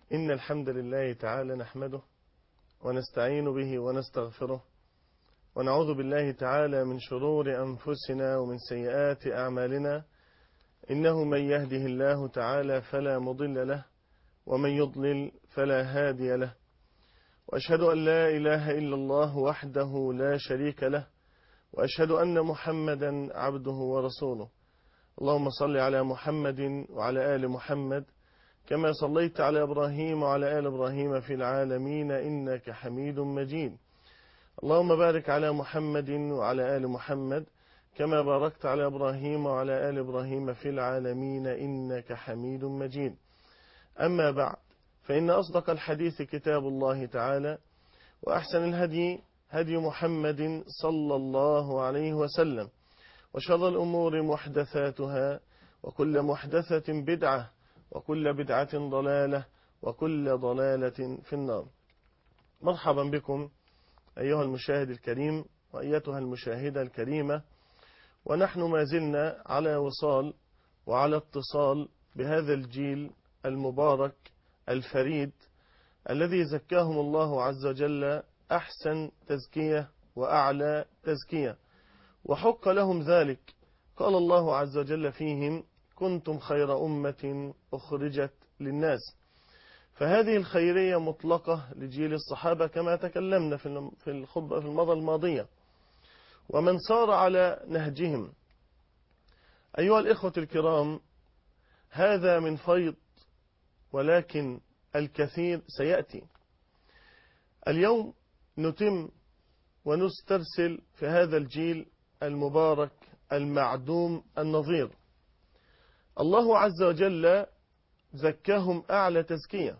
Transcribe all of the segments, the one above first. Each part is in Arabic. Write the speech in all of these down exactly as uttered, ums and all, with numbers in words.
إن الحمد لله تعالى نحمده ونستعين به ونستغفره ونعوذ بالله تعالى من شرور أنفسنا ومن سيئات أعمالنا، إنه من يهده الله تعالى فلا مضل له ومن يضلل فلا هادي له، وأشهد أن لا إله إلا الله وحده لا شريك له، وأشهد أن محمدا عبده ورسوله. اللهم صل على محمد وعلى آل محمد كما صليت على إبراهيم وعلى آل إبراهيم في العالمين إنك حميد مجيد. اللهم بارك على محمد وعلى آل محمد كما باركت على إبراهيم وعلى آل إبراهيم في العالمين إنك حميد مجيد. أما بعد، فإن أصدق الحديث كتاب الله تعالى، وأحسن الهدي هدي محمد صلى الله عليه وسلم، وشر الأمور محدثاتها، وكل محدثة بدعة، وكل بدعة ضلالة، وكل ضلالة في النار. مرحبا بكم أيها المشاهد الكريم وأيتها المشاهدة الكريمة، ونحن ما زلنا على وصال وعلى اتصال بهذا الجيل المبارك الفريد الذي زكاهم الله عز وجل أحسن تزكية وأعلى تزكية، وحق لهم ذلك. قال الله عز وجل فيهم: كنتم خير أمة أخرجت للناس. فهذه الخيرية مطلقة لجيل الصحابة كما تكلمنا في الخطبة في المرة الماضية، ومن صار على نهجهم. أيها الإخوة الكرام، هذا من فيض، ولكن الكثير سيأتي. اليوم نتم ونسترسل في هذا الجيل المبارك المعدوم النظير. الله عز وجل زكاهم أعلى تزكية،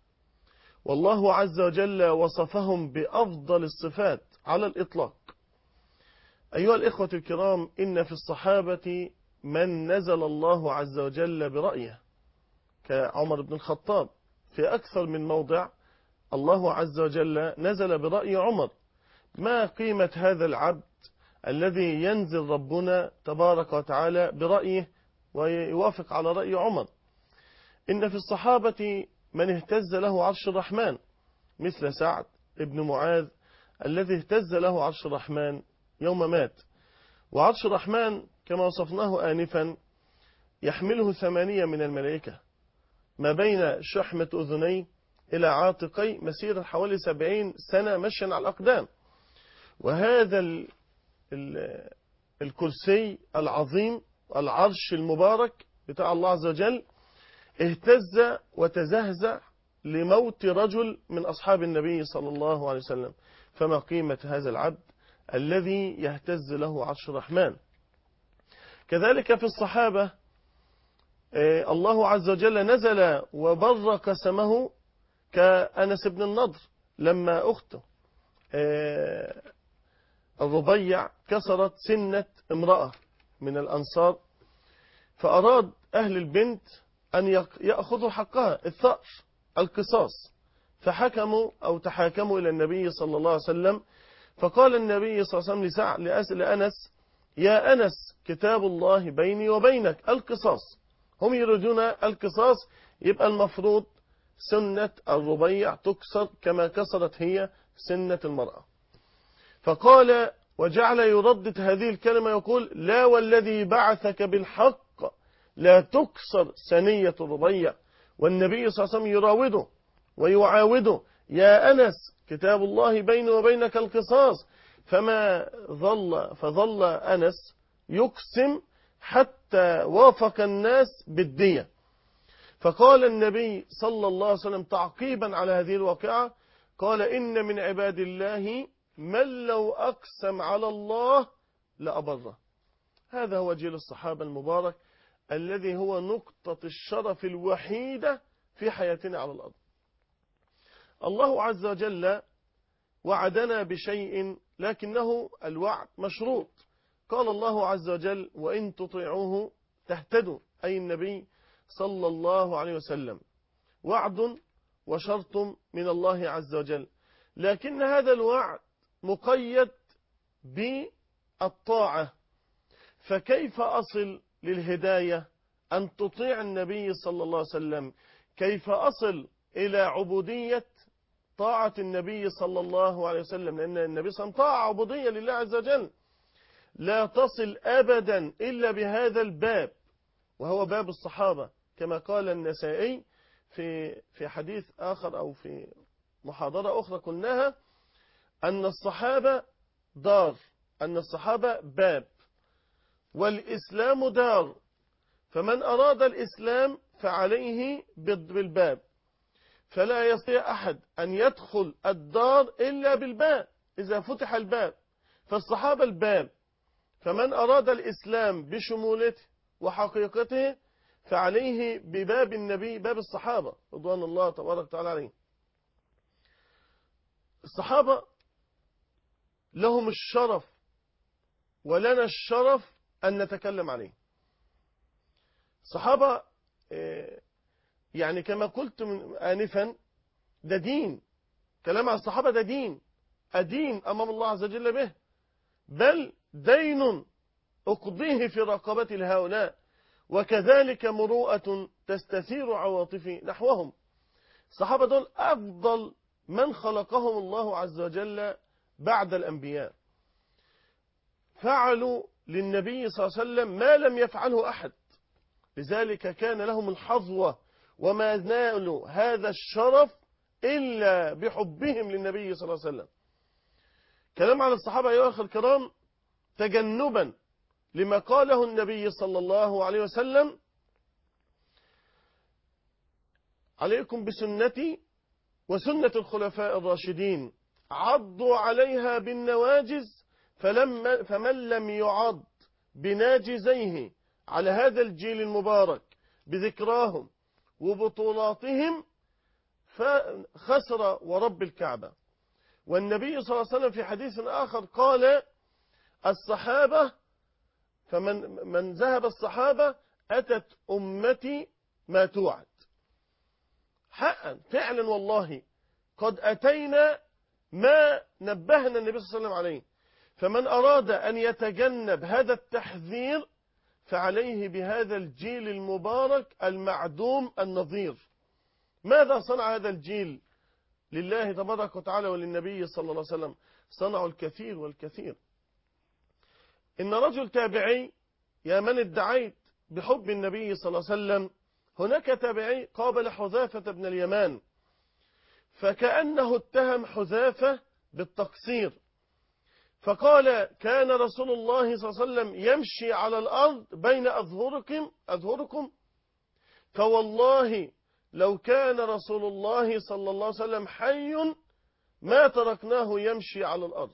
والله عز وجل وصفهم بأفضل الصفات على الإطلاق. أيها الإخوة الكرام، إن في الصحابة من نزل الله عز وجل برأيه كعمر بن الخطاب، في أكثر من موضع الله عز وجل نزل برأي عمر. ما قيمة هذا العبد الذي ينزل ربنا تبارك وتعالى برأيه ويوافق على رأي عمر؟ إن في الصحابة من اهتز له عرش الرحمن، مثل سعد بن معاذ الذي اهتز له عرش الرحمن يوم مات. وعرش الرحمن كما وصفناه آنفا يحمله ثمانية من الملائكة، ما بين شحمة أذني إلى عاتقي مسيرة حوالي سبعين سنة مشيا على الأقدام. وهذا ال ال الكرسي العظيم، العرش المبارك بتاع الله عز وجل، اهتز وتزهزه لموت رجل من أصحاب النبي صلى الله عليه وسلم. فما قيمة هذا العبد الذي يهتز له عرش الرحمن؟ كذلك في الصحابة الله عز وجل نزل وبرك سمه كأنس بن النضر، لما أخته الربيع كسرت سنة امرأة من الأنصار، فأراد أهل البنت أن يأخذوا حقها، الثأر، القصاص، فحكموا أو تحاكموا إلى النبي صلى الله عليه وسلم. فقال النبي صلى الله عليه وسلم لسعد لأنس: يا أنس، كتاب الله بيني وبينك القصاص. هم يريدون القصاص، يبقى المفروض سنة الربيع تكسر كما كسرت هي سنة المرأة. فقال وجعل يردد هذه الكلمة يقول: لا والذي بعثك بالحق لا تكسر ثنية الربيع. والنبي صلى الله عليه وسلم يراوده ويعاوده: يا أنس، كتاب الله بيني وبينك القصاص. فما ظل فظل أنس يقسم حتى وافق الناس بالدية. فقال النبي صلى الله عليه وسلم تعقيبا على هذه الواقعة، قال: إن من عباد الله من لو أقسم على الله لأبره. هذا هو جيل الصحابة المبارك الذي هو نقطة الشرف الوحيدة في حياتنا على الأرض. الله عز وجل وعدنا بشيء، لكنه الوعد مشروط. قال الله عز وجل: وإن تطيعوه تهتدوا، أي النبي صلى الله عليه وسلم. وعد وشرط من الله عز وجل، لكن هذا الوعد مقيد بالطاعة. فكيف أصل للهداية؟ أن تطيع النبي صلى الله عليه وسلم. كيف أصل إلى عبودية طاعة النبي صلى الله عليه وسلم، لأن النبي صلى الله عليه وسلم طاعة عبودية لله عز وجل، لا تصل أبدا إلا بهذا الباب، وهو باب الصحابة، كما قال النسائي في في حديث آخر أو في محاضرة أخرى قلناها، أن الصحابة دار، أن الصحابة باب، والإسلام دار، فمن أراد الإسلام فعليه بالباب، فلا يستطيع أحد أن يدخل الدار إلا بالباب إذا فتح الباب، فالصحابة الباب، فمن أراد الإسلام بشمولته وحقيقته فعليه بباب النبي، باب الصحابة رضوان الله تبارك وتعالى عليهم. الصحابة لهم الشرف ولنا الشرف أن نتكلم عليه. الصحابة يعني كما قلت آنفا ده دين، كلام عن الصحابة ده دين، أدين أمام الله عز وجل به، بل دين أقضيه في رقبة لهؤلاء، وكذلك مروءة تستثير عواطفي نحوهم. الصحابة دول أفضل من خلقهم الله عز وجل بعد الأنبياء، فعلوا للنبي صلى الله عليه وسلم ما لم يفعله أحد، لذلك كان لهم الحظوة، وما نالوا هذا الشرف إلا بحبهم للنبي صلى الله عليه وسلم. كلام على الصحابة أيها الأخوة الكرام تجنبا لما قاله النبي صلى الله عليه وسلم: عليكم بسنتي وسنة الخلفاء الراشدين، عضوا عليها بالنواجز، فلما فمن لم يعض بناجزيه على هذا الجيل المبارك بذكراهم وبطولاتهم فخسر ورب الكعبة. والنبي صلى الله عليه وسلم في حديث آخر قال: الصحابة فمن من ذهب الصحابة أتت أمتي ما توعد. حقا فعلا والله قد أتينا ما نبهنا النبي صلى الله عليه وسلم عليه، فمن أراد أن يتجنب هذا التحذير فعليه بهذا الجيل المبارك المعدوم النظير. ماذا صنع هذا الجيل لله تبارك وتعالى وللنبي صلى الله عليه وسلم؟ صنعوا الكثير والكثير. إن رجل تابعي، يا من ادعيت بحب النبي صلى الله عليه وسلم، هناك تابعي قابل حذافة بن اليمان، فكأنه اتهم حذافة بالتقصير، فقال: كان رسول الله صلى الله عليه وسلم يمشي على الأرض بين أظهركم أظهركم فوالله لو كان رسول الله صلى الله عليه وسلم حي ما تركناه يمشي على الأرض.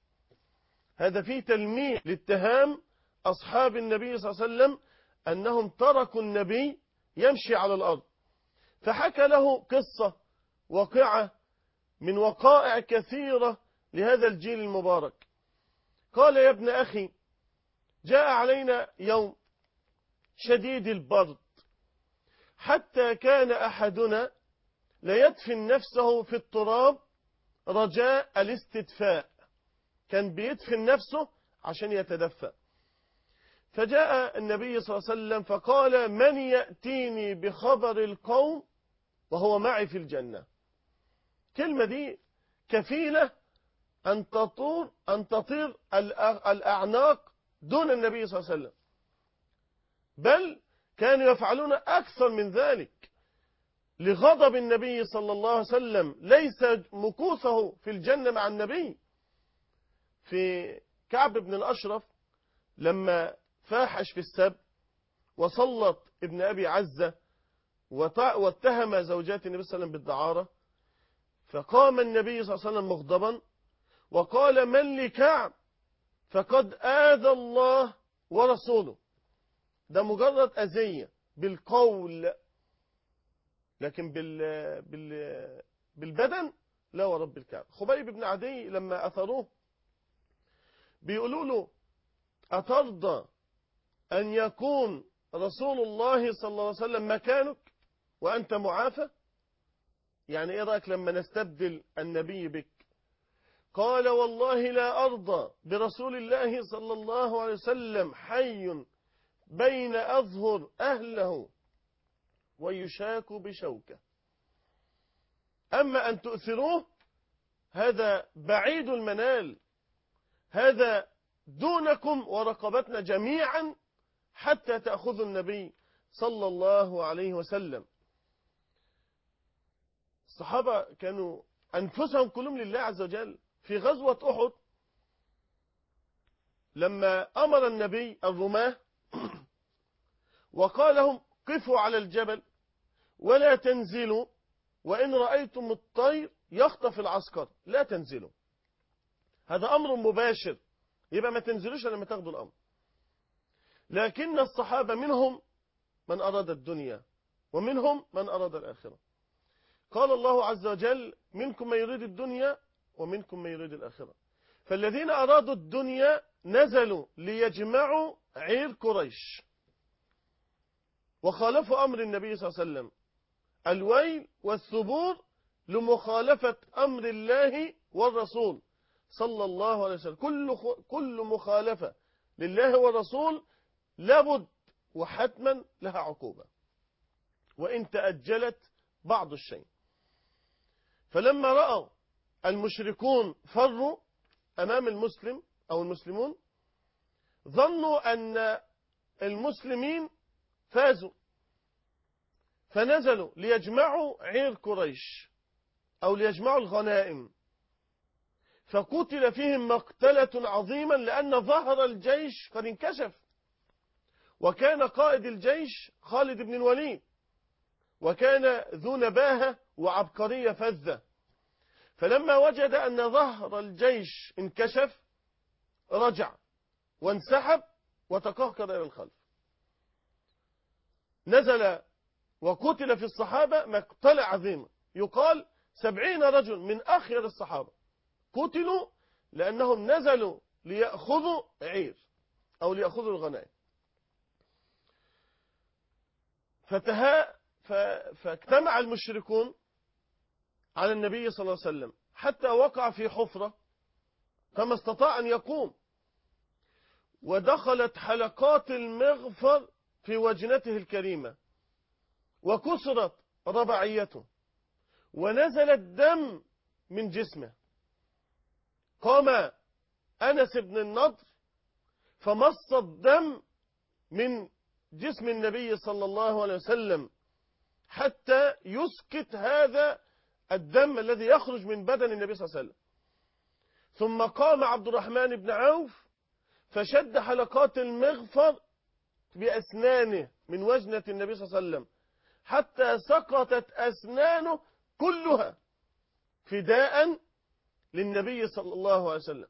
هذا فيه تلميح لاتهام أصحاب النبي صلى الله عليه وسلم أنهم تركوا النبي يمشي على الأرض، فحكى له قصة واقعة من وقائع كثيرة لهذا الجيل المبارك. قال: يا ابن أخي، جاء علينا يوم شديد البرد حتى كان أحدنا ليدفن نفسه في التراب رجاء الاستدفاء، كان بيدفن نفسه عشان يتدفى. فجاء النبي صلى الله عليه وسلم فقال: من يأتيني بخبر القوم وهو معي في الجنة؟ كلمة دي كفيلة أن تطور أن تطير الأعناق دون النبي صلى الله عليه وسلم، بل كانوا يفعلون أكثر من ذلك لغضب النبي صلى الله عليه وسلم، ليس مكوثه في الجنة مع النبي. في كعب بن الأشرف لما فاحش في السب وسلط ابن أبي عزة واتهم زوجات النبي صلى الله عليه وسلم بالدعارة، فقام النبي صلى الله عليه وسلم مغضبا وقال: من لكعب فقد آذى الله ورسوله. ده مجرد أذية بالقول، لكن بال... بال... بالبدن لا ورب الكعب. خبيب بن عدي لما أثروه بيقولوا له: أترضى أن يكون رسول الله صلى الله عليه وسلم مكانك وأنت معافى؟ يعني إيه رأيك لما نستبدل النبي بك؟ قال: والله لا أرضى برسول الله صلى الله عليه وسلم حي بين أظهر أهله ويشاك بشوكة. أما أن تؤثروه هذا بعيد المنال، هذا دونكم ورقبتنا جميعا حتى تأخذوا النبي صلى الله عليه وسلم. الصحابة كانوا أنفسهم كلهم لله عز وجل. في غزوة أحد لما أمر النبي الرماة وقال لهم قفوا على الجبل ولا تنزلوا، وإن رأيتم الطير يخطف العسكر لا تنزلوا. هذا أمر مباشر، يبقى ما تنزلوش لما تاخدوا الأمر. لكن الصحابة منهم من أراد الدنيا ومنهم من أراد الآخرة. قال الله عز وجل منكم من يريد الدنيا ومنكم من يريد الآخرة. فالذين أرادوا الدنيا نزلوا ليجمعوا عير قريش وخالفوا أمر النبي صلى الله عليه وسلم. الويل والثبور لمخالفة أمر الله والرسول صلى الله عليه وسلم. كل كل مخالفة لله والرسول لابد وحتما لها عقوبة وإن تأجلت بعض الشيء. فلما رأوا المشركون فروا أمام المسلم أو المسلمون ظنوا أن المسلمين فازوا، فنزلوا ليجمعوا عير قريش أو ليجمعوا الغنائم، فقتل فيهم مقتلة عظيما لأن ظهر الجيش قد انكشف، وكان قائد الجيش خالد بن الوليد، وكان ذو نباهة وعبقرية فذة. فلما وجد أن ظهر الجيش انكشف رجع وانسحب وتقهقر إلى الخلف. نزل وقتل في الصحابة مقتلة عظيمة، يقال سبعين رجل من أخير الصحابة قتلوا لأنهم نزلوا ليأخذوا عير أو ليأخذوا الغنائم. فتها فاجتمع المشركون على النبي صلى الله عليه وسلم حتى وقع في حفرة فما استطاع أن يقوم، ودخلت حلقات المغفر في وجنته الكريمة وكسرت رباعيته ونزل الدم من جسمه. قام أنس بن النضر فمص الدم من جسم النبي صلى الله عليه وسلم حتى يسكت هذا الدم الذي يخرج من بدن النبي صلى الله عليه وسلم. ثم قام عبد الرحمن بن عوف فشد حلقات المغفر بأسنانه من وجنة النبي صلى الله عليه وسلم حتى سقطت أسنانه كلها فداء للنبي صلى الله عليه وسلم.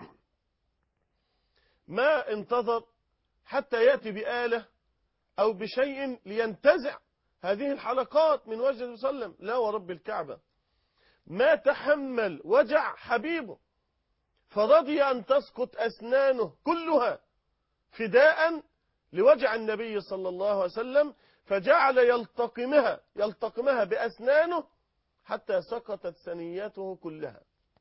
ما انتظر حتى يأتي بآلة أو بشيء لينتزع هذه الحلقات من وجه النبي صلى الله عليه وسلم. لا ورب الكعبة، ما تحمل وجع حبيبه فرضي أن تسقط أسنانه كلها فداء لوجع النبي صلى الله عليه وسلم، فجعل يلتقمها يلتقمها بأسنانه حتى سقطت ثنيته كلها،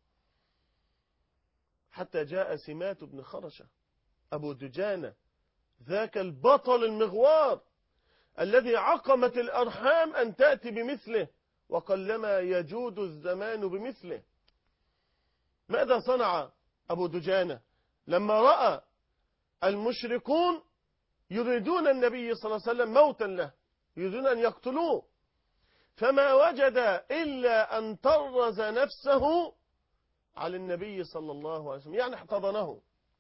حتى جاء سمات بن خرشة أبو دجانة ذاك البطل المغوار الذي عقمت الأرحام أن تأتي بمثله وقلما يجود الزمان بمثله. ماذا صنع أبو دجانة لما رأى المشركون يريدون النبي صلى الله عليه وسلم موتا له، يريدون أن يقتلوه، فما وجد إلا أن طرز نفسه على النبي صلى الله عليه وسلم، يعني احتضنه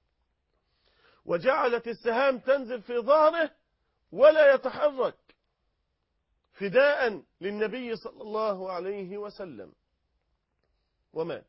وجعلت السهام تنزل في ظهره ولا يتحرك فداء للنبي صلى الله عليه وسلم، ومات.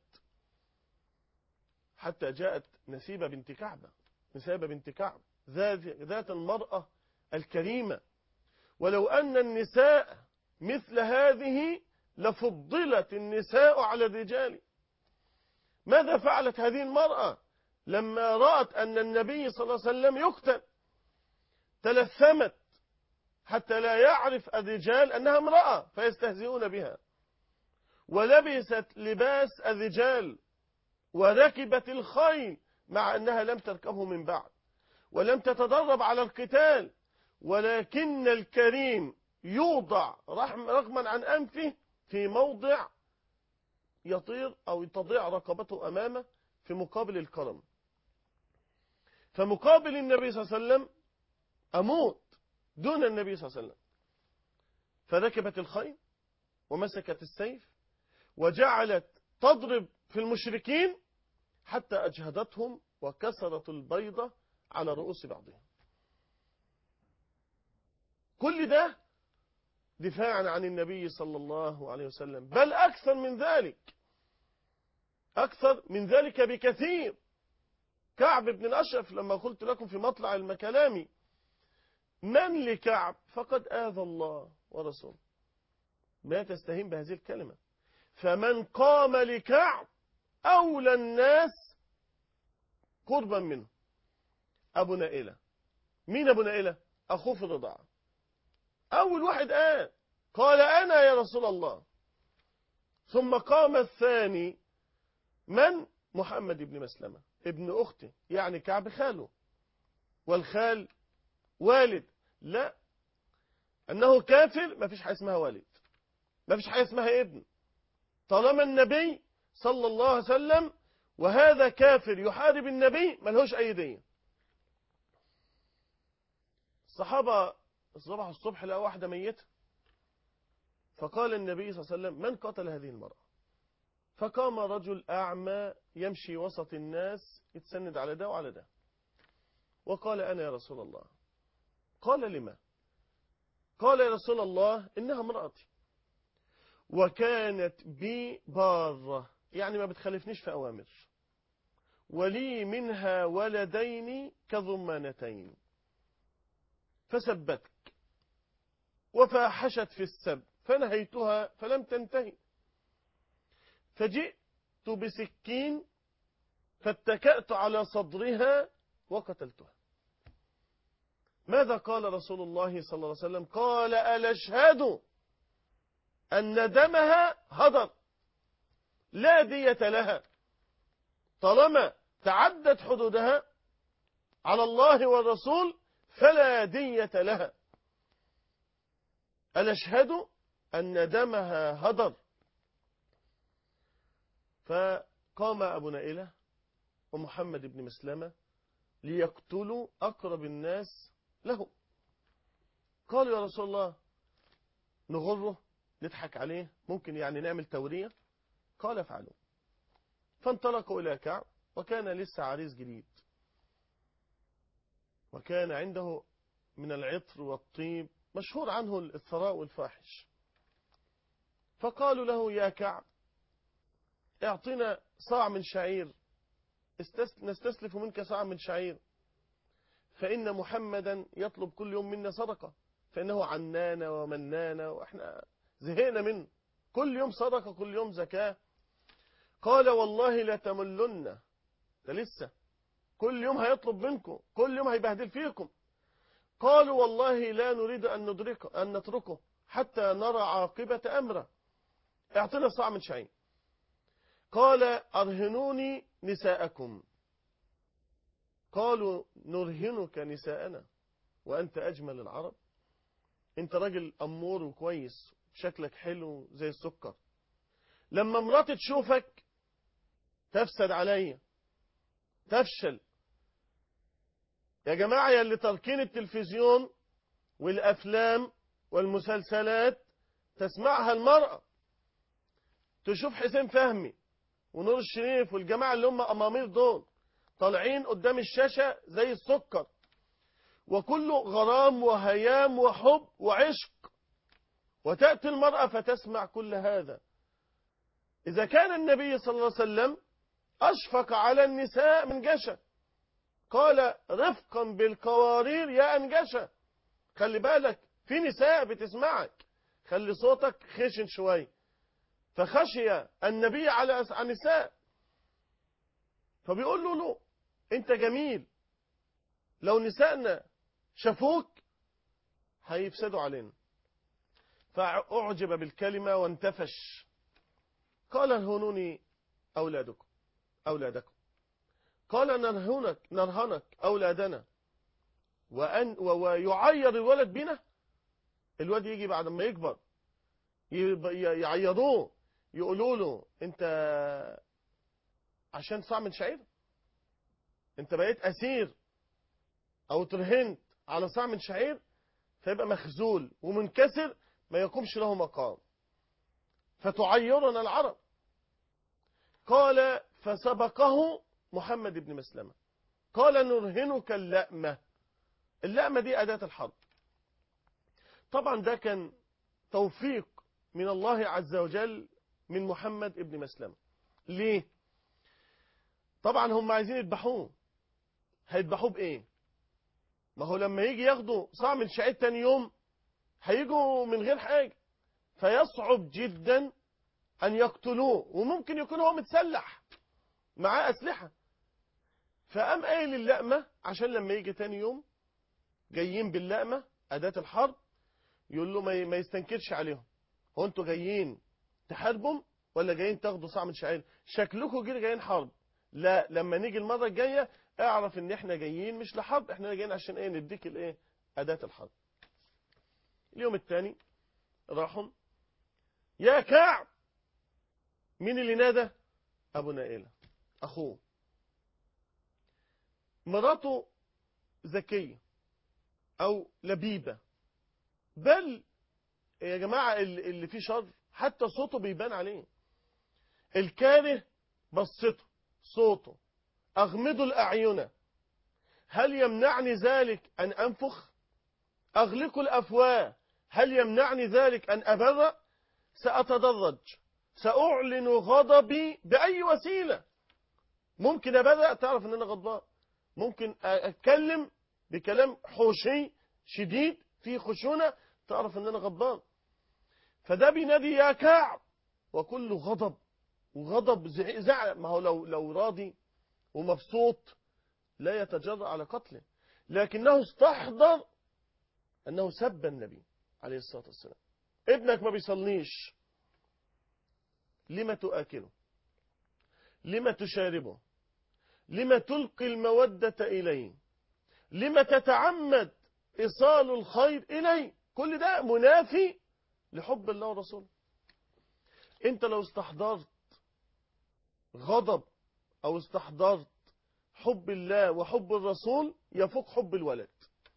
حتى جاءت نسيبة بنت كعبة نسيبة بنت كعب ذات المرأة الكريمة، ولو أن النساء مثل هذه لفضلت النساء على الرجال. ماذا فعلت هذه المرأة لما رأت أن النبي صلى الله عليه وسلم يقتل؟ تلثمت حتى لا يعرف الرجال أنها امرأة فيستهزئون بها، ولبست لباس الرجال وركبت الخيل مع أنها لم تركبه من بعد ولم تتدرب على القتال، ولكن الكريم يوضع رغما عن أنفه في موضع يطير أو تضيع رقبته أمامه في مقابل الكرم. فمقابل النبي صلى الله عليه وسلم أموت دون النبي صلى الله عليه وسلم. فركبت الخيل ومسكت السيف وجعلت تضرب في المشركين حتى أجهدتهم وكسرت البيضة على رؤوس بعضهم. كل ده دفاعا عن النبي صلى الله عليه وسلم، بل أكثر من ذلك، أكثر من ذلك بكثير. كعب بن الأشرف لما قلت لكم في مطلع المكلام من لكعب فقد آذى الله ورسوله، ما تستهين بهذه الكلمة. فمن قام لكعب أولى الناس قربا منه أبو نائلة. مين أبو نائلة؟ أخوه في الرضاعة. أول واحد قال قال أنا يا رسول الله. ثم قام الثاني من؟ محمد بن مسلمة ابن أخته، يعني كعب خاله، والخال والد. لا، أنه كافر ما فيش حاجة اسمها والد، ما فيش حاجة اسمها ابن، طالما النبي صلى الله عليه وسلم وهذا كافر يحارب النبي ملهوش أي دين. الصحابة صباح الصبح لقوا واحدة ميتة، فقال النبي صلى الله عليه وسلم من قتل هذه المرأة؟ فقام رجل أعمى يمشي وسط الناس يتسند على ده وعلى ده وقال أنا يا رسول الله. قال لما؟ قال يا رسول الله إنها امرأتي وكانت بي بارة، يعني ما بتخالفنيش في أوامر، ولي منها ولدين كضمانتين، فسبتك وفاحشت في السب فنهيتها فلم تنتهي، فجئت بسكين فاتكأت على صدرها وقتلتها. ماذا قال رسول الله صلى الله عليه وسلم؟ قال ألا أشهد أن دمها هدر لا دية لها، طالما تعدت حدودها على الله والرسول فلا دية لها. ألا أشهد أن دمها هدر. فقام أبو نائلة ومحمد بن مسلمة ليقتلوا أقرب الناس له. قالوا يا رسول الله نغره نضحك عليه، ممكن يعني نعمل تورية. قال افعلوا. فانطلقوا إلى كعب وكان لسه عريس جديد، وكان عنده من العطر والطيب مشهور عنه الثراء والفاحش. فقالوا له يا كعب اعطنا صاع من شعير، نستسلف منك صاع من شعير، فإن محمدا يطلب كل يوم منا صدقة، فإنه عنانا ومنانا وإحنا زهقنا منه، كل يوم صدقة كل يوم زكاة. قال والله لا تملن، ده لسه كل يوم هيطلب منكم، كل يوم هيبهدل فيكم. قالوا والله لا نريد أن ندركه أن نتركه حتى نرى عاقبة أمره، اعطنا صاع من شعير. قال أرهنوني نساءكم. قالوا نرهنك نساءنا وأنت أجمل العرب، أنت راجل أمور وكويس شكلك حلو زي السكر، لما مراتي تشوفك تفسد عليا تفشل. يا جماعة يا اللي تركين التلفزيون والأفلام والمسلسلات تسمعها المرأة، تشوف حسين فهمي ونور الشريف والجماعة اللي هم أمامير دول طالعين قدام الشاشة زي السكر، وكله غرام وهيام وحب وعشق، وتأتي المرأة فتسمع كل هذا. إذا كان النبي صلى الله عليه وسلم أشفق على النساء من جشة، قال رفقا بالقوارير يا أنجشة، خلي بالك في نساء بتسمعك، خلي صوتك خشن شوي. فخشي النبي على النساء، فبيقول له له انت جميل، لو نسائنا شافوك هيفسدوا علينا. فأعجب بالكلمة وانتفش. قال ارهنوني أولادكم أولادكم قال نرهنك نرهنك أولادنا وأن ويعير الولد بنا. الولد يجي بعد ما يكبر يعيروه يقولوا له انت عشان صاع من شعير انت بقيت اسير او ترهنت على صاع من شعير، فيبقى مخزول ومنكسر ما يقومش له مقام، فتعيرنا العرب. قال فسبقه محمد بن مسلمة قال نرهنك اللأمة. اللأمة دي أداة الحرب. طبعا ده كان توفيق من الله عز وجل من محمد بن مسلمة. ليه؟ طبعا هم عايزين يذبحوه. هيذبحوه بإيه؟ ما هو لما يجي ياخدوا صاع من شعير تاني يوم هيجوا من غير حاجة، فيصعب جدا أن يقتلوه، وممكن يكون هو متسلح معاه أسلحة. فقام قايل اللأمة عشان لما يجي تاني يوم جايين باللأمة أداة الحرب، يقول له ما يستنكرش عليهم، هو انتوا جايين تحاربهم ولا جايين تاخدوا صاع من شعير؟ شكلكم جايين جايين حرب. لا، لما نيجي المرة الجاية اعرف ان احنا جايين مش لحرب، احنا جايين عشان ايه؟ نديك الايه؟ أداة الحرب. اليوم الثاني راحوا يا كعب. مين اللي نادى؟ أبو نائلة أخوه. مراته ذكية أو لبيبة، بل يا جماعة اللي فيه شر حتى صوته بيبان عليه. الكاره بصته، صوته، أغمضوا الأعين، هل يمنعني ذلك أن أنفخ؟ أغلقوا الأفواه، هل يمنعني ذلك أن أبرأ؟ سأتدرج، سأعلن غضبي بأي وسيلة. ممكن أبرأ تعرف أن أنا غضبان، ممكن أتكلم بكلام حوشي شديد فيه خشونة تعرف أن أنا غضبان. فده بينادي يا كعب وكله غضب، وغضب زعل. ما هو لو لو راضي ومبسوط لا يتجرأ على قتله، لكنه استحضر أنه سب النبي عليه الصلاة والسلام. ابنك ما بيصليش، لما تؤكله؟ لما تشاربه؟ لما تلقي المودة إليه؟ لما تتعمد إيصال الخير إليه؟ كل ده منافي لحب الله ورسوله. انت لو استحضرت غضب او استحضرت حب الله وحب الرسول يفوق حب الولد،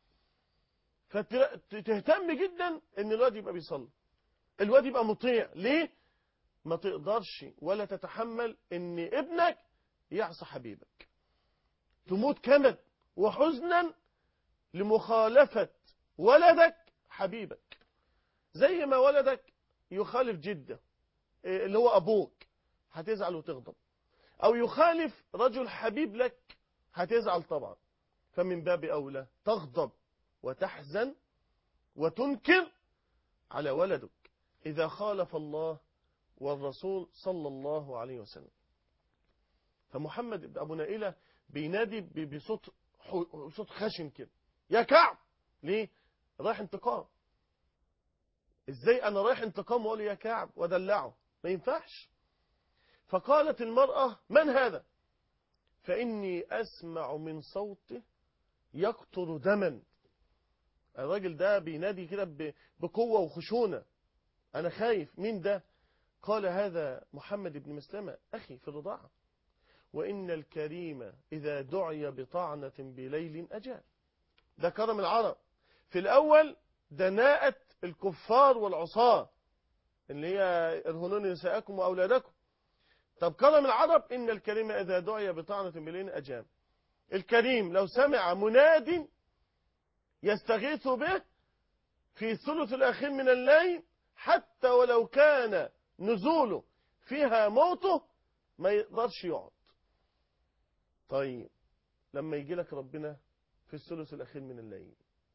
فتهتم جدا ان الواد يبقى بيصلي، الواد يبقى مطيع. ليه؟ ما تقدرش ولا تتحمل ان ابنك يعصى حبيبك، تموت كمد وحزنا لمخالفة ولدك حبيبك. زي ما ولدك يخالف جده اللي هو أبوك هتزعل وتغضب، أو يخالف رجل حبيب لك هتزعل طبعا. فمن باب أولى تغضب وتحزن وتنكر على ولدك إذا خالف الله والرسول صلى الله عليه وسلم. فمحمد أبو نائلة بينادي بصوت صوت خشن كده يا كعب. ليه؟ رايح انتقام. ازاي انا رايح انتقام واقول يا كعب ودلعه؟ ما ينفعش. فقالت المرأة من هذا؟ فإني أسمع من صوته يقطر دما. الراجل ده بينادي كده بقوة وخشونة، أنا خايف. مين ده؟ قال هذا محمد بن مسلمة أخي في الرضاعة، وإن الكريم إذا دعي بطعنة بليل أجاب. ده كرم العرب. في الأول دناءة الكفار والعصاة اللي هي ارهنون نساءكم وأولادكم. طب كرم العرب إن الكريم إذا دعي بطعنة بليل أجاب. الكريم لو سمع مناد يستغيث به في ثلث الأخير من الليل حتى ولو كان نزوله فيها موته ما يقدرش يقعد. طيب لما يجي لك ربنا في الثلث الأخير من الليل،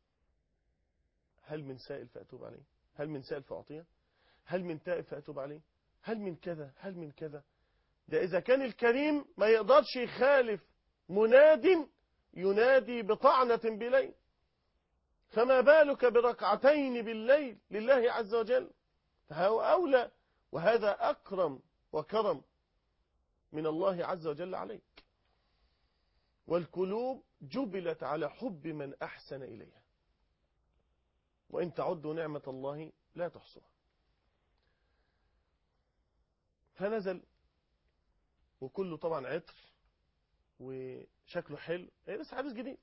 هل من سائل فأتوب عليه؟ هل من سائل فأعطيه؟ هل من تائب فأتوب عليه؟ هل من كذا؟ هل من كذا؟ ده إذا كان الكريم ما يقدرش يخالف مناد ينادي بطعنة بليل، فما بالك بركعتين بالليل لله عز وجل؟ فهو أولى، وهذا أكرم وكرم من الله عز وجل عليك. والقلوب جبلت على حب من أحسن إليها، وإن تعدوا نعمة الله لا تحصوها. فنزل وكله طبعا عطر وشكله حلو، ايه لسه عريس جديد.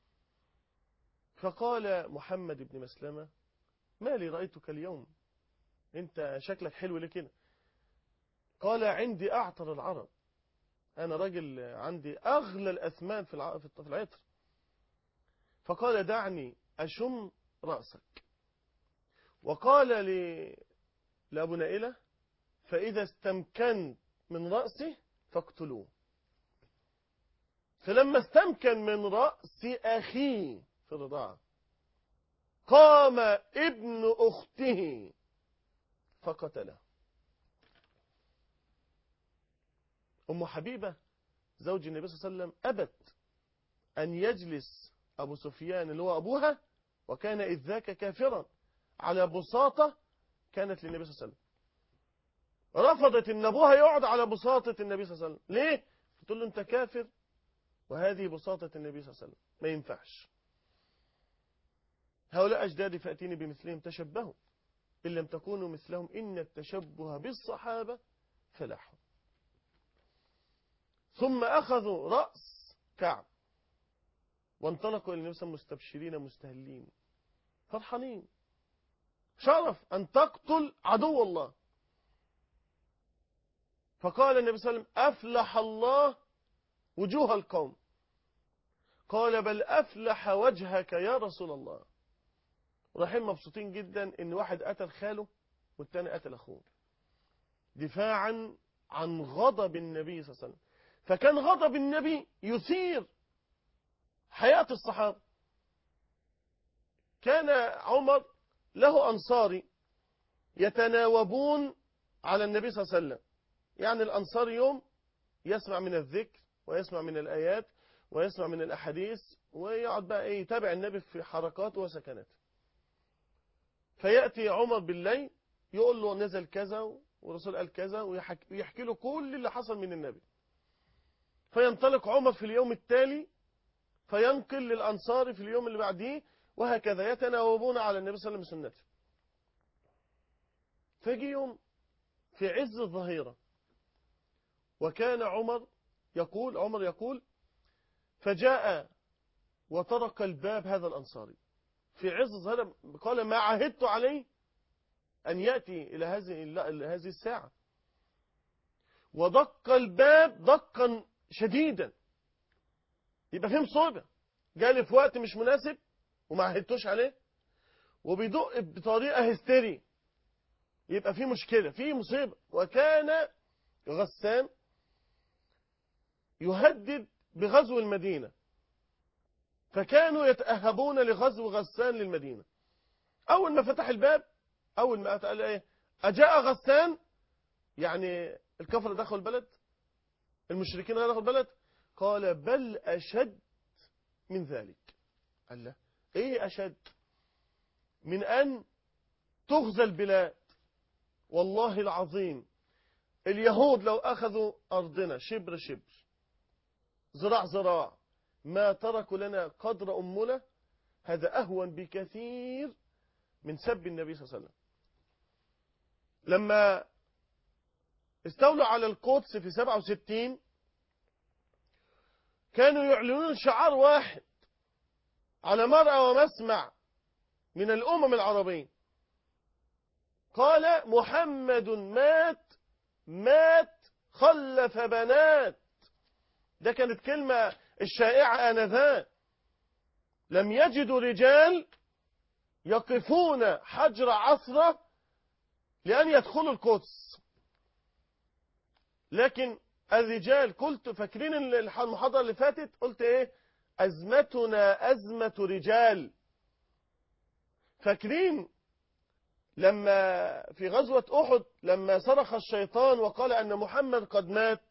فقال محمد بن مسلمة: ما لي رأيتك اليوم، انت شكلك حلو ليه كده؟ قال: عندي أعطر العرب، أنا راجل عندي أغلى الأثمان في في العطر. فقال: دعني أشم رأسك. وقال لي لأبو نائلة: فإذا استمكنت من رأسه فاقتلوه. فلما استمكن من رأس أخيه في الرضاعة قام ابن أخته فقتله. أم حبيبة زوج النبي صلى الله عليه وسلم أبت أن يجلس أبو سفيان اللي هو أبوها، وكان إذ ذاك كافرا، على بساطة كانت للنبي صلى الله عليه وسلم. رفضت أن أبوها يقعد على بساطة النبي صلى الله عليه وسلم. ليه؟ تقول له أنت كافر وهذه بساطة النبي صلى الله عليه وسلم، ما ينفعش. هؤلاء أجدادي فأتيني بمثلهم تشبهوا إن لم تكونوا مثلهم إن التشبه بالصحابة فلاح. ثم أخذوا رأس كعب وانطلقوا إلى النبي صلى الله عليه وسلم مستبشرين مستهلين فرحانين، شرف أن تقتل عدو الله. فقال النبي صلى الله عليه وسلم: أفلح الله وجوه القوم. قال: بل أفلح وجهك يا رسول الله. رايحين مبسوطين جدا إن واحد قتل خاله والتاني قتل أخوه، دفاعا عن غضب النبي صلى الله عليه وسلم. فكان غضب النبي يثير حياة الصحابة. كان عمر له أنصاري يتناوبون على النبي صلى الله عليه وسلم، يعني الأنصار يوم يسمع من الذكر ويسمع من الآيات ويسمع من الأحاديث ويقعد بقى إيه يتابع النبي في حركاته وسكناته. فيأتي عمر بالليل يقول له نزل كذا والرسول قال كذا ويحكي له كل اللي حصل من النبي. فينطلق عمر في اليوم التالي فينقل للأنصار في اليوم اللي بعديه، وهكذا يتناوبون على النبي صلى الله عليه وسلم سنته. فيجي يوم في عز الظهيرة وكان عمر يقول عمر يقول فجاء وطرق الباب هذا الأنصاري في عز الظهيرة، قال: ما عهدت عليه أن يأتي إلى هذه هذه الساعة. ودق الباب دقا شديدا، يبقى فيه مصيبة، جالي في وقت مش مناسب وما عهدتوش عليه، وبيدق بطريقة هستيري، يبقى فيه مشكلة، فيه مصيبة. وكان غسان يهدد بغزو المدينة، فكانوا يتأهبون لغزو غسان للمدينة. أول ما فتح الباب، أول ما قال إيه أجاء غسان، يعني الكفر دخلوا البلد، المشركين دخلوا البلد. قال: بل أشد من ذلك. قال له: إيه أشد من أن تغزى البلاد؟ والله العظيم اليهود لو أخذوا أرضنا شبر شبر ذراع ذراع ما تركوا لنا قدر أمنا، هذا أهون بكثير من سب النبي صلى الله عليه وسلم. لما استولوا على القدس في سبعة وستين كانوا يعلنون شعار واحد على مرأى ومسمع من الأمم العربية، قال: محمد مات مات خلف بنات. ده كانت كلمة الشائعة آنذاك. لم يجدوا رجال يقفون حجر عثرة لأن يدخلوا القدس، لكن الرجال، قلت فاكرين المحاضرة اللي فاتت قلت ايه؟ أزمتنا أزمة رجال. فاكرين لما في غزوة أحد لما صرخ الشيطان وقال أن محمد قد مات،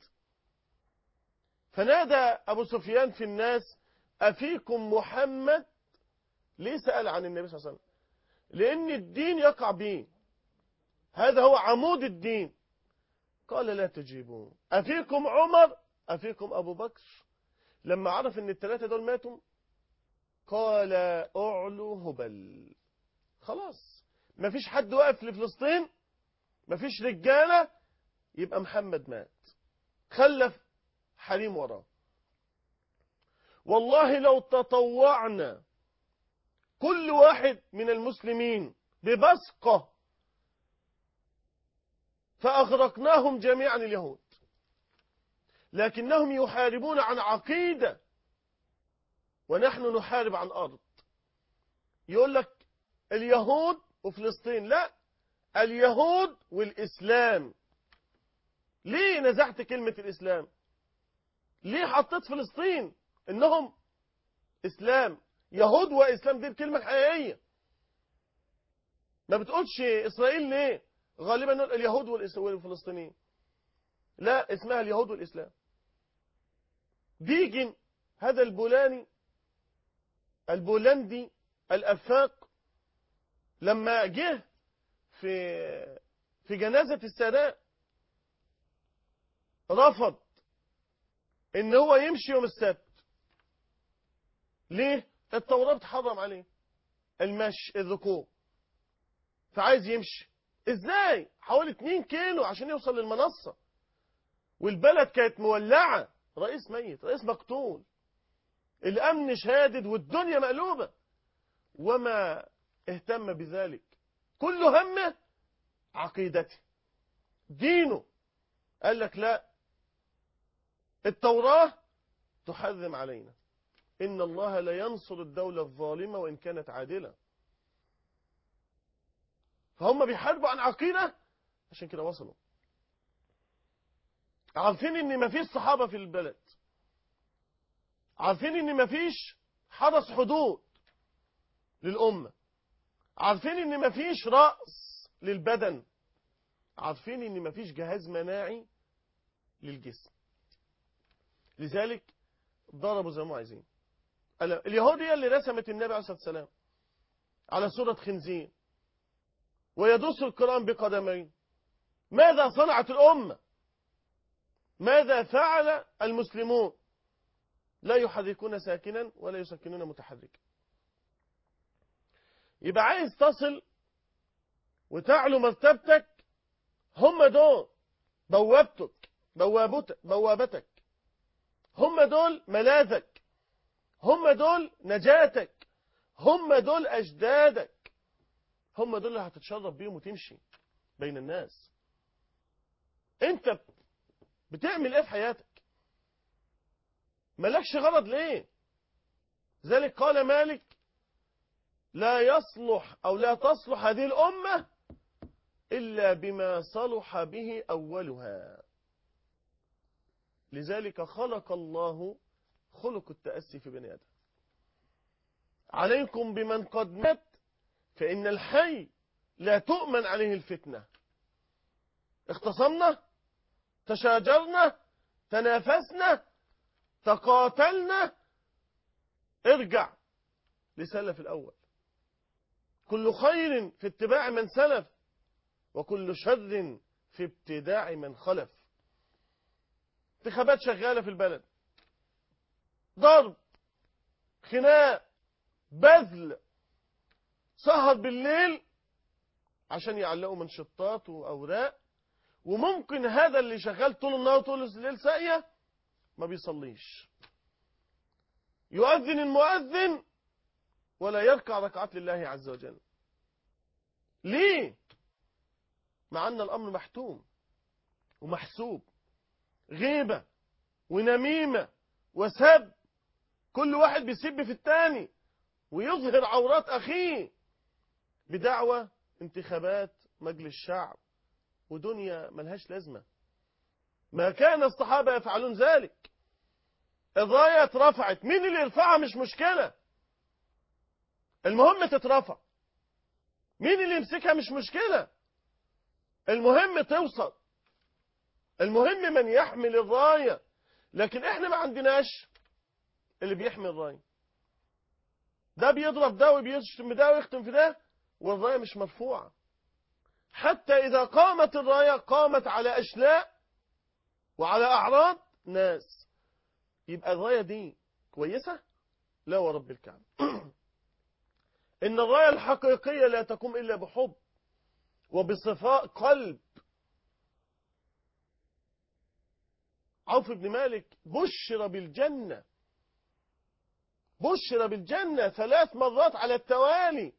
فنادى أبو سفيان في الناس: أفيكم محمد؟ ليه سأل عن النبي صلى الله عليه وسلم؟ لأن الدين يقع به، هذا هو عمود الدين. قال: لا تجيبون. أفيكم عمر؟ أفيكم أبو بكر؟ لما عرف أن الثلاثة دول ماتوا قال: أعلو هبل. خلاص ما فيش حد واقف لفلسطين، ما فيش رجالة يبقى محمد مات، خلف حريم وراه. والله لو تطوعنا كل واحد من المسلمين ببصقة فأغرقناهم جميعا اليهود، لكنهم يحاربون عن عقيدة ونحن نحارب عن أرض. يقول لك اليهود وفلسطين، لا، اليهود والإسلام. ليه نزعت كلمة الإسلام؟ ليه حطيت فلسطين إنهم إسلام؟ يهود وإسلام دي الكلمة الحقيقية. ما بتقولش إسرائيل ليه؟ غالبا نقول اليهود والفلسطينيين. لا، اسمها اليهود والإسلام. ديجن هذا البولاني البولندي الأفاق لما جه في في جنازة السادات رفض ان هو يمشي يوم السبت. ليه؟ التوراة بتحرم عليه المشي الركوب، فعايز يمشي. ازاي؟ حوالي اتنين كيلو عشان يوصل للمنصة، والبلد كانت مولعة، رئيس ميت، رئيس مقتول، الامن شادد والدنيا مقلوبة، وما اهتم بذلك. كل همه عقيدته، دينه. قال لك لا، التوراة تحرم علينا، إن الله لا ينصر الدولة الظالمة وإن كانت عادلة. فهم بيحاربوا عن عقيدة، عشان كده وصلوا. عارفين إن مفيش صحابة في البلد، عارفين إن مفيش حرس حدود للأمة، عارفين إن مفيش رأس للبدن، عارفين إن مفيش جهاز مناعي للجسم. لذلك ضربوا زي ما عايزين. اليهود هي اللي رسمت النبي عليه الصلاة والسلام على صورة خنزير ويدوس القرآن بقدمين. ماذا صنعت الأمة؟ ماذا فعل المسلمون؟ لا يحركون ساكنا ولا يسكنون متحركا. يبقى عايز تصل وتعلو مرتبتك، هم دول بوابتك بوابتك بوابتك، هم دول ملاذك، هم دول نجاتك، هم دول أجدادك، هم دول اللي هتتشرف بيهم وتمشي بين الناس. انت بتعمل ايه في حياتك؟ مالكش غرض ليه؟ ذلك قال مالك لا يصلح أو لا تصلح هذه الأمة إلا بما صلح به أولها. لذلك خلق الله خلق التأسي في بني آدم. عليكم بمن قد مات فإن الحي لا تؤمن عليه الفتنة. اختصمنا، تشاجرنا، تنافسنا، تقاتلنا، ارجع لسلف الأول. كل خير في اتباع من سلف وكل شر في ابتداع من خلف. انتخابات شغالة في البلد، ضرب، خناق، بذل، سهر بالليل عشان يعلقوا منشطات وأوراق، وممكن هذا اللي شغال طول النهار طول الليل ساقية ما بيصليش. يؤذن المؤذن ولا يركع ركعات لله عز وجل. ليه؟ مع أن الأمر محتوم ومحسوب. غيبة ونميمة وسب، كل واحد بيسب في الثاني ويظهر عورات أخيه بدعوة انتخابات مجلس الشعب ودنيا ملهاش لازمة. ما كان الصحابة يفعلون ذلك. الراية اترفعت، مين اللي يرفعها مش مشكلة، المهم تترفع. مين اللي يمسكها مش مشكلة، المهم توصل. المهم من يحمل الراية. لكن احنا ما عندناش اللي بيحمل الراية. ده بيضرب ده وبيشتم ده ويختم في ده والراية مش مرفوعة. حتى إذا قامت الراية قامت على أشلاء وعلى أعراض ناس. يبقى الراية دي كويسة؟ لا ورب الكعبة. إن الراية الحقيقية لا تقوم إلا بحب وبصفاء قلب. عوف بن مالك بشر بالجنة، بشر بالجنة ثلاث مرات على التوالي.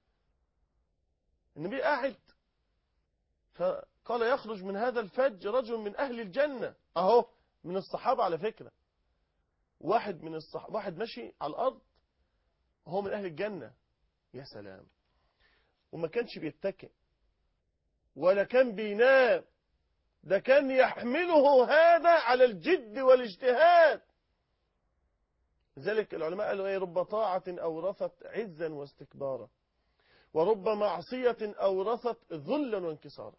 النبي قاعد فقال يخرج من هذا الفج رجل من أهل الجنة، أهو من الصحابة على فكرة، واحد من الصحابة، واحد ماشي على الأرض هو من أهل الجنة. يا سلام. وما كانش بيتكئ ولا كان بينام، ده كان يحمله هذا على الجد والاجتهاد. لذلك العلماء قالوا ايه؟ رب طاعة أورثت عزا واستكبارا، ورب معصية أورثت ذلا وانكسارا.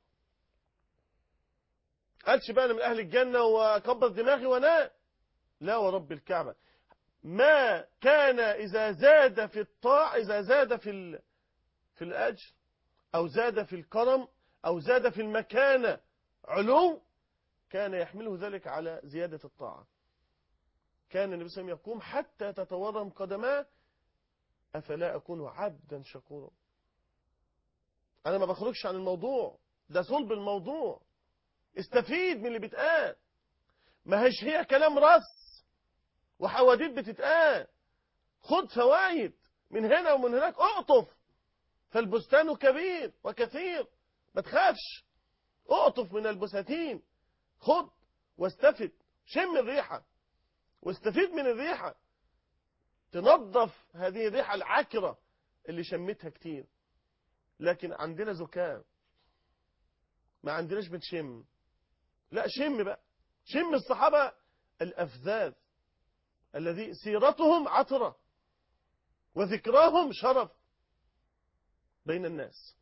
قالش بقى أنا من أهل الجنة وكبر دماغي ونام، لا ورب الكعبة، ما كان إذا زاد في الطاعة، إذا زاد في ال... في الأجر أو زاد في الكرم أو زاد في المكانة علو، كان يحمله ذلك على زيادة الطاعة. كان النبي صلى الله عليه وسلم يقوم حتى تتورم قدماه: أفلا أكون عبدا شكورا. أنا ما بخرجش عن الموضوع ده، صلب الموضوع، استفيد من اللي بيتقال، ما هيش هي كلام رص وحواديت بتتقال، خد فوايد من هنا ومن هناك، اقطف، فالبستان كبير وكثير، ما تخافش، اقطف من البساتين، خد واستفد، شم الريحة واستفيد من الريحة، تنظف هذه الريحة العكرة اللي شمتها كتير. لكن عندنا زكام، ما عندناش بنشم. لا شم بقى، شم الصحابة الأفذاذ الذي سيرتهم عطرة وذكراهم شرف بين الناس.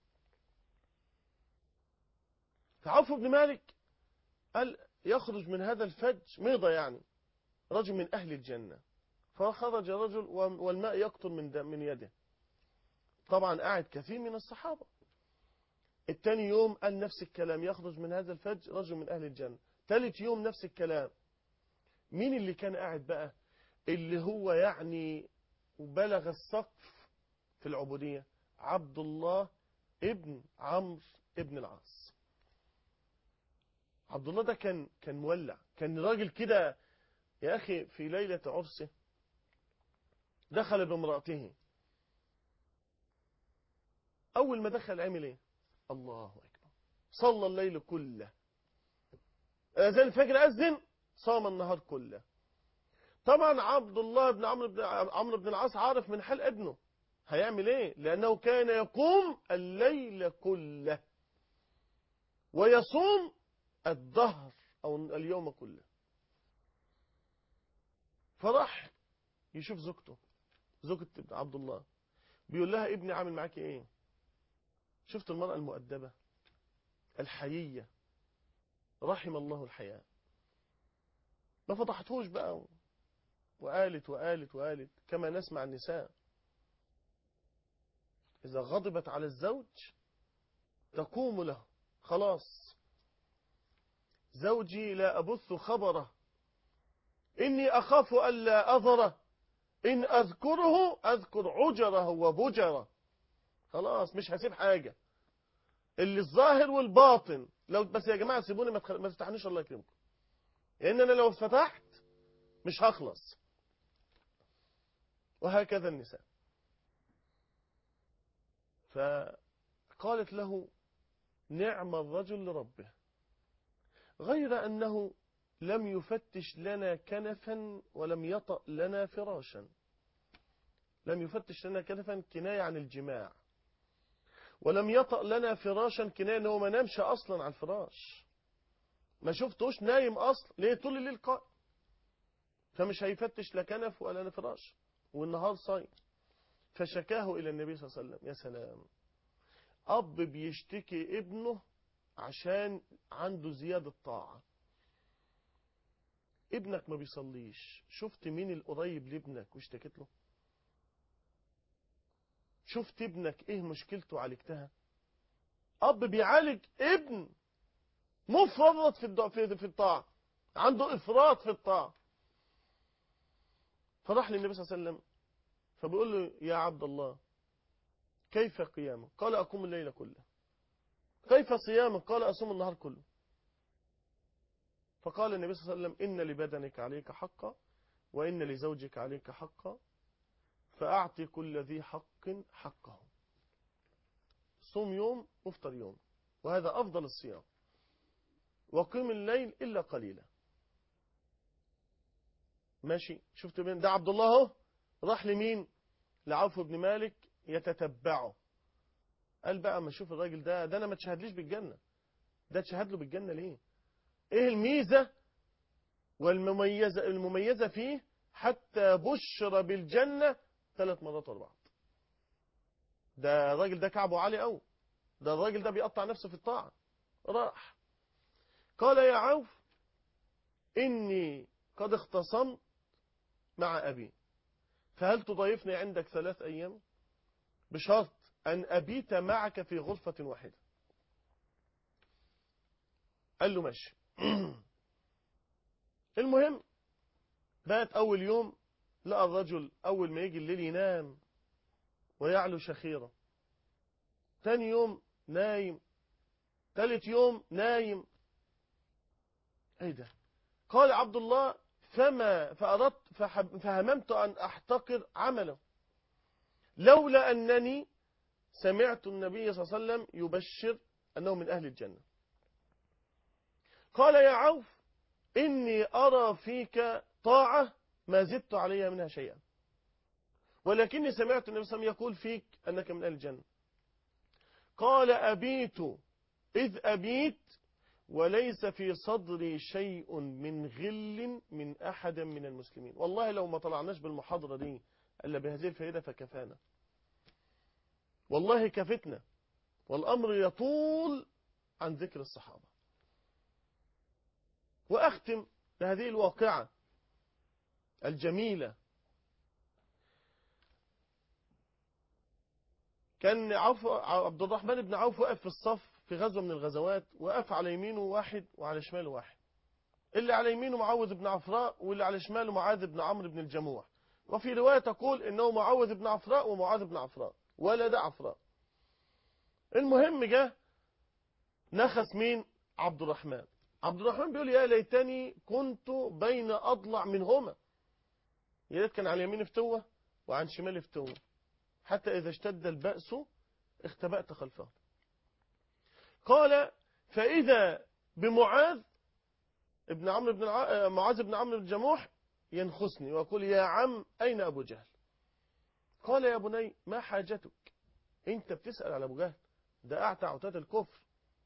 فعوف بن مالك قال يخرج من هذا الفج ميضة، يعني رجل من أهل الجنة. فخرج رجل والماء يقطر من من يده. طبعا قاعد كثير من الصحابة. التاني يوم قال نفس الكلام، يخرج من هذا الفج رجل من أهل الجنة. ثالث يوم نفس الكلام. مين اللي كان قاعد بقى اللي هو يعني بلغ السقف في العبودية؟ عبد الله ابن عمرو ابن العاص. عبد الله ده كان كان مولع، كان راجل كده يا أخي. في ليلة عرسه دخل بامرأته، أول ما دخل عمل إيه؟ الله أكبر، صلى الليل كله، أذان الفجر أذن، صام النهار كله. طبعا عبد الله بن عمرو بن عمرو بن العاص عارف من حال ابنه هيعمل إيه، لأنه كان يقوم الليل كله ويصوم الدهر أو اليوم كله. فراح يشوف زوجته، زوجة عبد الله، بيقول لها ابني عامل معاكي ايه؟ شفت المرأة المؤدبة الحيية، رحم الله الحياة. ما فضحتهوش بقى وقالت وقالت وقالت كما نسمع النساء إذا غضبت على الزوج تقوم له: خلاص زوجي لا أبث خبره، إني أخاف ألا أظره، إن أذكره أذكر عجره وبجره. خلاص مش هسيب حاجة، اللي الظاهر والباطن. لو بس يا جماعة سيبوني ما تخل... ما تفتحنيش الله يكرمكم، لأن أنا لو فتحت مش هخلص. وهكذا النساء. فقالت له: نعم الرجل لربه، غير أنه لم يفتش لنا كنفا ولم يطأ لنا فراشا. لم يفتش لنا كنفا كناية عن الجماع، ولم يطأ لنا فراشا كناية أنه ما نامش أصلا على الفراش، ما شفتوش نايم أصلا، ليه؟ طول الليل قائم، فمش هيفتش لا كنف ولا فراش، والنهار صايم. فشكاه إلى النبي صلى الله عليه وسلم. يا سلام، أب بيشتكي ابنه عشان عنده زيادة طاعة. ابنك ما بيصليش، شفت مين القريب لابنك واشتكيت له؟ شفت ابنك ايه مشكلته عالجتها؟ أب بيعالج ابن مفرط في في الطاعة، عنده إفراط في الطاعة. فراح للنبي صلى الله عليه وسلم فبيقول له: يا عبد الله كيف قيامك؟ قال: أقوم الليل كله. كيف صيامك؟ قال: أصوم النهار كله. فقال النبي صلى الله عليه وسلم: إن لبدنك عليك حقا، وإن لزوجك عليك حقا، فأعط كل ذي حق حقه. صوم يوم وافطر يوم، وهذا أفضل الصيام. وقم الليل إلا قليلا. ماشي. شفت مين ده؟ عبد الله اهو راح لمين؟ لعوف بن مالك يتتبعه. قال بقى ما اشوف الراجل ده ده انا ما تشهدليش بالجنة، ده تشهد له بالجنة ليه؟ ايه الميزة والمميزة المميزة فيه حتى بشر بالجنة ثلاث مرات ورا بعض؟ ده الراجل ده كعبه عالي قوي، ده الراجل ده بيقطع نفسه في الطاعة. راح قال: يا عوف، إني قد اختصمت مع أبي، فهل تضيفني عندك ثلاث أيام بشرط أن أبيت معك في غرفة واحدة؟ قال له ماشي. المهم بات أول يوم، لقى الرجل أول ما يجي الليل ينام ويعلو شخيرة. تاني يوم نايم، تالت يوم نايم. ايه ده؟ قال عبد الله: فما فأردت فهممت أن أحتقر عمله، لولا أنني سمعت النبي صلى الله عليه وسلم يبشر أنه من أهل الجنة. قال: يا عوف، إني أرى فيك طاعة ما زدت عليها منها شيئا، ولكني سمعت النبي صلى الله عليه وسلم يقول فيك أنك من أهل الجنة. قال: أبيت إذ أبيت وليس في صدري شيء من غل من أحد من المسلمين. والله لو ما طلعناش بالمحاضرة دي إلا بهذه الفائدة فكفانا، والله كفتنا، والأمر يطول عن ذكر الصحابة. وأختم بهذه الواقعة الجميلة. كان عوف عبد الرحمن بن عوف وقف في الصف في غزوة من الغزوات، وقف على يمينه واحد وعلى شماله واحد. اللي على يمينه معوذ بن عفراء، واللي على شماله معاذ بن عمرو بن الجموح. وفي رواية تقول إنه معوذ بن عفراء ومعاذ بن عفراء ولد عفراء. المهم جه نخس مين؟ عبد الرحمن. عبد الرحمن بيقول: يا ليتني كنت بين أضلع منهما، يا ريت كان على يمين فتوة وعن شمال فتوة، حتى إذا اشتد البأس اختبأت خلفه. قال: فإذا بمعاذ ابن عمرو بن الع... معاذ بن عمرو بن الجموح ينخسني ويقول: يا عم أين أبو جهل؟ قال: يا بني ما حاجتك، أنت بتسأل على أبو جهل، ده أعتى عتاد الكفر.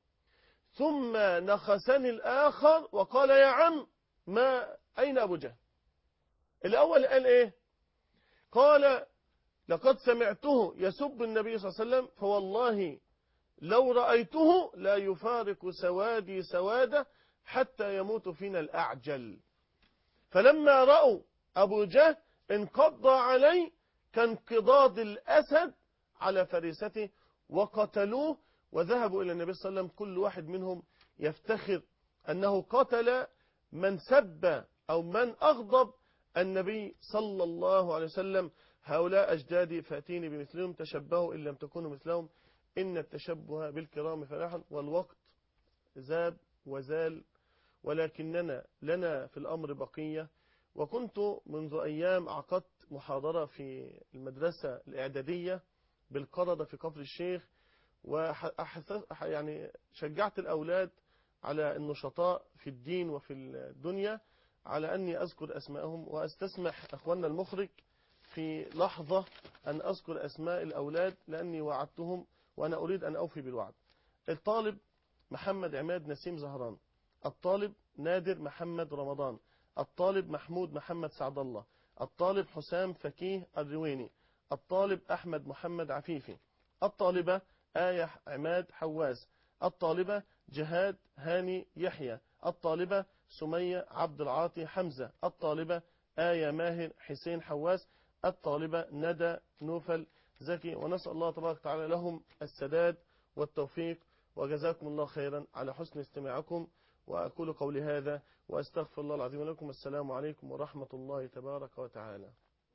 ثم نخسني الآخر وقال: يا عم ما أين أبو جهل؟ الأول قال إيه؟ قال: لقد سمعته يسب النبي صلى الله عليه وسلم، فوالله لو رأيته لا يفارق سوادي سواده حتى يموت فينا الأعجل. فلما رأوا أبو جهل انقضى عليه كانقضاض الأسد على فريسته وقتلوه، وذهبوا إلى النبي صلى الله عليه وسلم كل واحد منهم يفتخر أنه قتل من سب أو من أغضب النبي صلى الله عليه وسلم. هؤلاء أجدادي فأتيني بمثلهم، تشبهوا إن لم تكونوا مثلهم، إن التشبه بالكرام فلاح. والوقت زاب وزال، ولكننا لنا في الأمر بقية. وكنت منذ أيام عقدت محاضرة في المدرسة الإعدادية بالقردة في كفر الشيخ، وأحسس يعني شجعت الأولاد على النشطاء في الدين وفي الدنيا على أني أذكر أسماءهم، وأستسمح أخواننا المخرج في لحظة أن أذكر أسماء الأولاد لأني وعدتهم وأنا أريد أن أوفي بالوعد. الطالب محمد عماد نسيم زهران، الطالب نادر محمد رمضان، الطالب محمود محمد سعد الله، الطالب حسام فكيه الرويني، الطالب أحمد محمد عفيفي، الطالبة آية عماد حواس، الطالبة جهاد هاني يحيى، الطالبة سمية عبد العاطي حمزة، الطالبة آية ماهر حسين حواس، الطالبة ندى نوفل زكي. ونسأل الله تبارك وتعالى لهم السداد والتوفيق، وجزاكم الله خيرا على حسن استماعكم. وأقول قولي هذا وأستغفر الله العظيم لكم. السلام عليكم ورحمة الله تبارك وتعالى.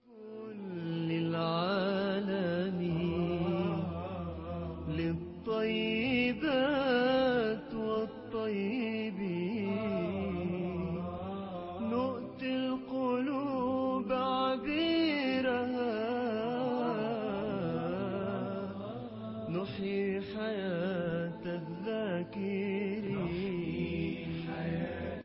للعالمين للطيبات والطيبين نحيي حياة الذاكرين